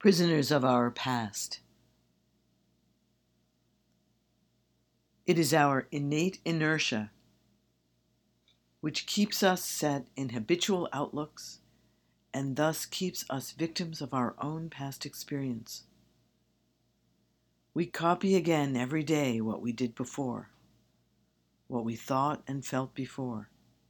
Prisoners of our past. It is our innate inertia which keeps us set in habitual outlooks and thus keeps us victims of our own past experience. We copy again every day what we did before, what we thought and felt before.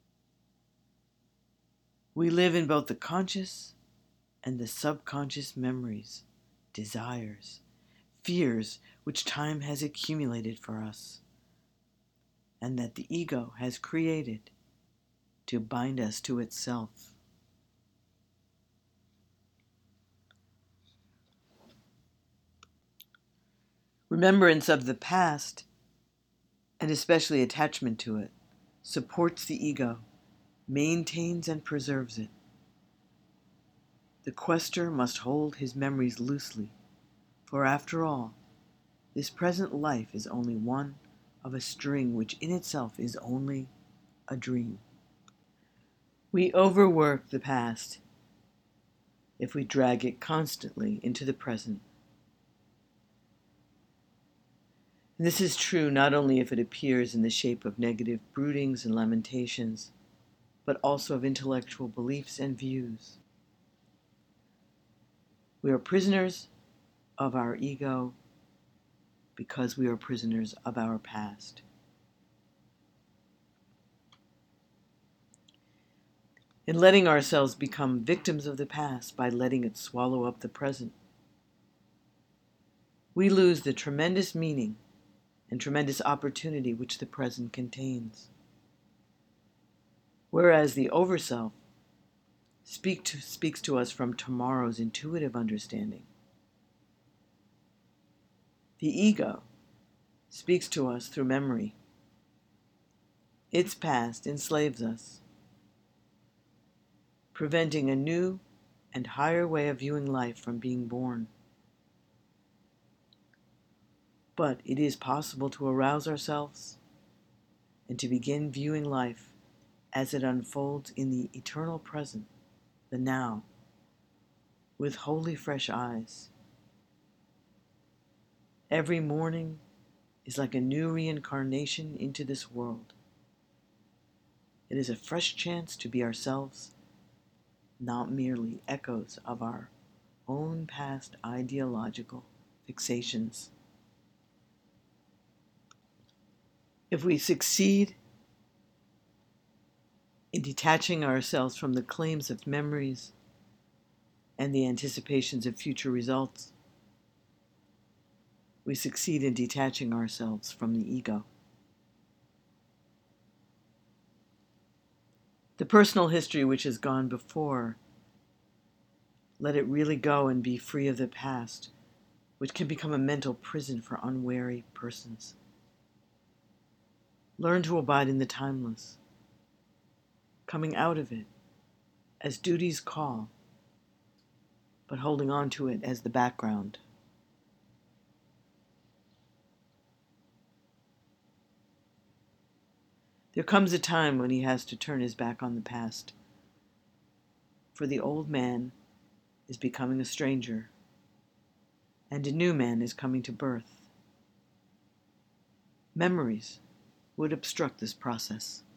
We live in both the conscious and the subconscious memories, desires, fears which time has accumulated for us, and that the ego has created to bind us to itself. Remembrance of the past, and especially attachment to it, supports the ego, maintains and preserves it. The quester must hold his memories loosely, for after all, this present life is only one of a string which in itself is only a dream. We overwork the past if we drag it constantly into the present. And this is true not only if it appears in the shape of negative broodings and lamentations, but also of intellectual beliefs and views. We are prisoners of our ego because we are prisoners of our past. In letting ourselves become victims of the past by letting it swallow up the present, we lose the tremendous meaning and tremendous opportunity which the present contains. Whereas the overself speaks to us from tomorrow's intuitive understanding, the ego speaks to us through memory. Its past enslaves us, preventing a new and higher way of viewing life from being born. But it is possible to arouse ourselves and to begin viewing life as it unfolds in the eternal present, the now, with wholly fresh eyes. Every morning is like a new reincarnation into this world. It is a fresh chance to be ourselves, not merely echoes of our own past ideological fixations. If we succeed in detaching ourselves from the claims of memories and the anticipations of future results, we succeed in detaching ourselves from the ego. The personal history which has gone before, let it really go and be free of the past, which can become a mental prison for unwary persons. Learn to abide in the timeless, coming out of it as duties call, but holding on to it as the background. There comes a time when he has to turn his back on the past, for the old man is becoming a stranger, and a new man is coming to birth. Memories would obstruct this process.